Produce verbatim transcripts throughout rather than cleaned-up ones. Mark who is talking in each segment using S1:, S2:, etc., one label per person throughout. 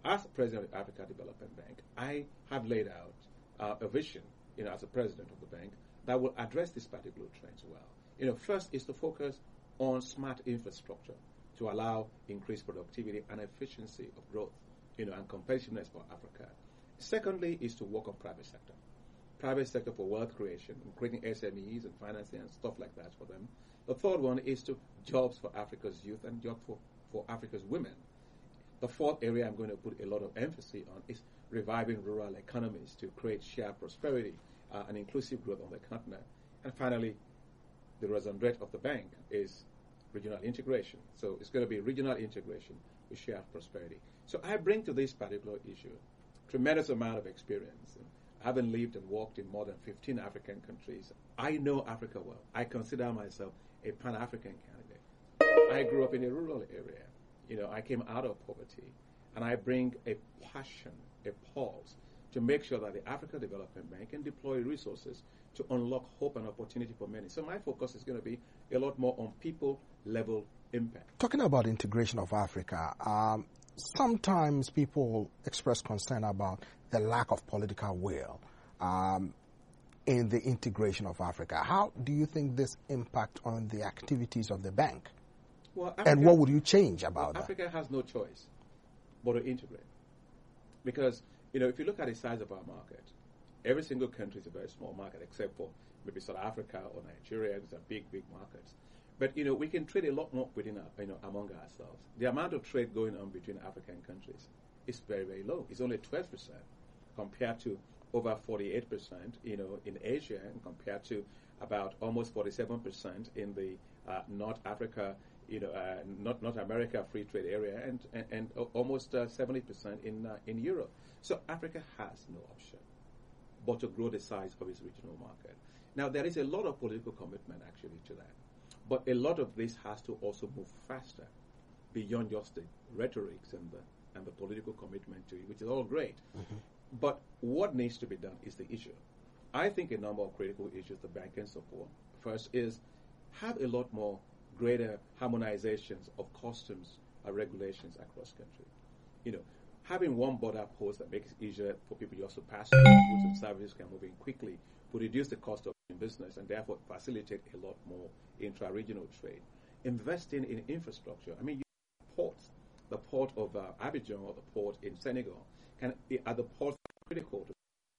S1: as president of the Africa Development Bank, I have laid out uh, a vision, you know, as a president of the bank that will address these particular trends well. You know, first is to focus on smart infrastructure to allow increased productivity and efficiency of growth, you know, and competitiveness for Africa. Secondly is to work on private sector. Private sector for wealth creation, creating S M Es and financing and stuff like that for them. The third one is to jobs for Africa's youth and jobs for, for Africa's women. The fourth area I'm going to put a lot of emphasis on is reviving rural economies to create shared prosperity uh, and inclusive growth on the continent. And finally, the raison d'etre of the bank is regional integration. So it's going to be regional integration with shared prosperity. So I bring to this particular issue tremendous amount of experience. Having lived and worked in more than fifteen African countries, I know Africa well. I consider myself a Pan-African candidate. I grew up in a rural area. You know, I came out of poverty, and I bring a passion, a pulse, to make sure that the Africa Development Bank can deploy resources to unlock hope and opportunity for many. So my focus is going to be a lot more on people-level impact.
S2: Talking about integration of Africa, um, sometimes people express concern about the lack of political will um, in the integration of Africa. How do you think this impact on the activities of the bank?
S1: Well, Africa,
S2: and what would you change about
S1: well,
S2: that?
S1: Africa has no choice but to integrate. Because, you know, if you look at the size of our market, every single country is a very small market, except for maybe South Africa or Nigeria. These are big, big markets. But, you know, we can trade a lot more within our, you know, among ourselves. The amount of trade going on between African countries is very, very low. It's only twelve percent compared to over forty-eight percent, you know, in Asia, and compared to about almost forty-seven percent in the uh, North Africa, you know, uh, North, North America free trade area, and and, and almost uh, seventy percent in uh, in Europe. So Africa has no option but to grow the size of its regional market. Now, there is a lot of political commitment actually to that. But a lot of this has to also move faster beyond just the rhetorics and the and the political commitment to it, which is all great. Mm-hmm. But what needs to be done is the issue. I think a number of critical issues the bank can support. First is have a lot more greater harmonizations of customs and regulations across country. You know, having one border post that makes it easier for people just to pass through, goods and services can move in quickly, would reduce the cost of business and therefore facilitate a lot more intra-regional trade. Investing in infrastructure. I mean, you ports, the port of uh, Abidjan or the port in Senegal, can are the ports critical to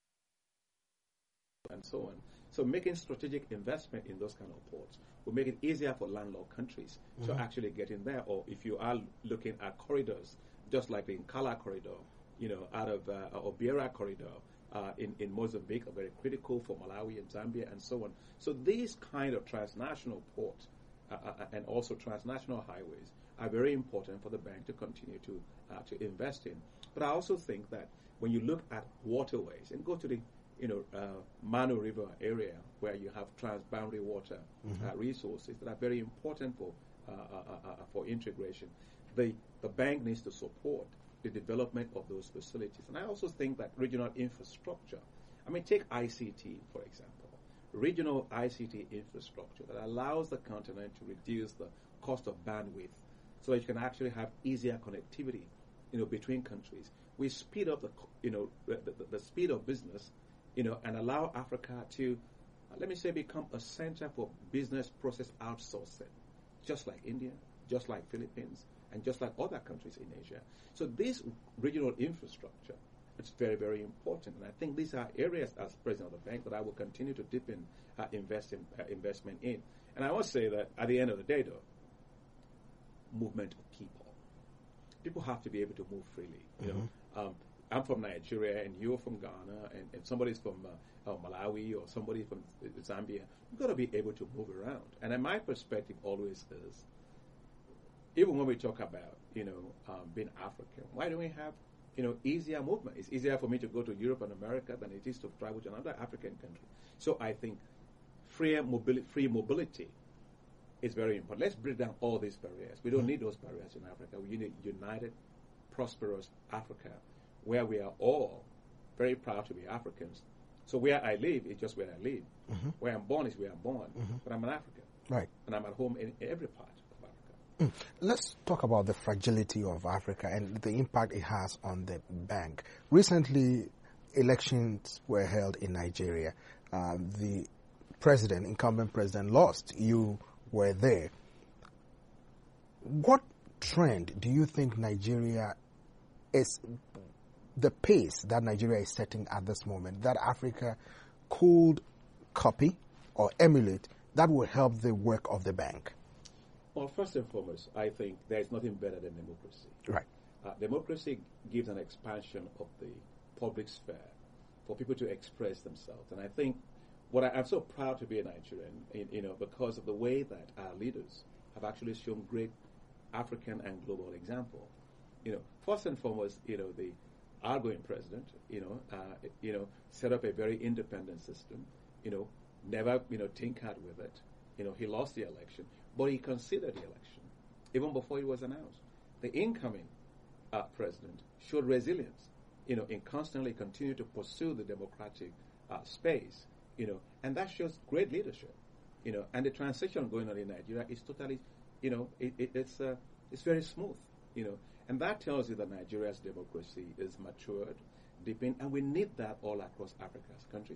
S1: and so on. So making strategic investment in those kind of ports will make it easier for landlocked countries mm-hmm. to actually get in there. Or if you are looking at corridors, just like the Nkala corridor, you know, out of uh, or Beira corridor uh, in, in Mozambique are very critical for Malawi and Zambia and so on. So these kind of transnational ports uh, uh, and also transnational highways are very important for the bank to continue to uh, to invest in. But I also think that when you look at waterways and go to the you know, uh, Mano River area where you have transboundary water mm-hmm. uh, resources that are very important for uh, uh, uh, uh, for integration. The the bank needs to support the development of those facilities. And I also think that regional infrastructure, I mean, take I C T, for example, regional I C T infrastructure that allows the continent to reduce the cost of bandwidth so that you can actually have easier connectivity, you know, between countries. We speed up the, you know, the, the, the speed of business, you know, and allow Africa to, uh, let me say, become a center for business process outsourcing, just like India, just like Philippines, and just like other countries in Asia. So this regional infrastructure, it's very, very important. And I think these are areas, as president of the bank, that I will continue to deepen uh, invest in, uh, investment in. And I must say that at the end of the day, though, movement of people. People have to be able to move freely. You mm-hmm. know, um, I'm from Nigeria, and you're from Ghana, and, and somebody's from uh, uh, Malawi, or somebody from Zambia. You've got to be able to move around. And in my perspective always is, even when we talk about, you know, um, being African, why don't we have, you know, easier movement? It's easier for me to go to Europe and America than it is to travel to another African country. So I think free mobility, free mobility is very important. Let's break down all these barriers. We don't mm-hmm. need those barriers in Africa. We need a united, prosperous Africa, where we are all very proud to be Africans. So where I live is just where I live. Mm-hmm. Where I'm born is where I'm born. Mm-hmm. But I'm an African.
S2: Right.
S1: And I'm at home in every part of Africa.
S2: Mm. Let's talk about the fragility of Africa and the impact it has on the bank. Recently, elections were held in Nigeria. Uh, the president, incumbent president, lost. You were there. What trend do you think Nigeria is, the pace that Nigeria is setting at this moment, that Africa could copy or emulate, that will help the work of the bank?
S1: Well, first and foremost, I think there is nothing better than democracy.
S2: Right.
S1: Uh, democracy gives an expansion of the public sphere for people to express themselves. And I think what I, I'm so proud to be a Nigerian, in, you know, because of the way that our leaders have actually shown great African and global example. You know, first and foremost, you know, the outgoing president, you know, uh, you know, set up a very independent system, you know, never, you know, tinkered with it. You know, he lost the election, but he considered the election even before it was announced. The incoming uh, president showed resilience, you know, in constantly continue to pursue the democratic uh, space, you know, and that shows great leadership, you know, and the transition going on in Nigeria is totally, you know, it, it, it's uh, it's very smooth, you know, and that tells you that Nigeria's democracy is matured, deepened, and we need that all across Africa's countries.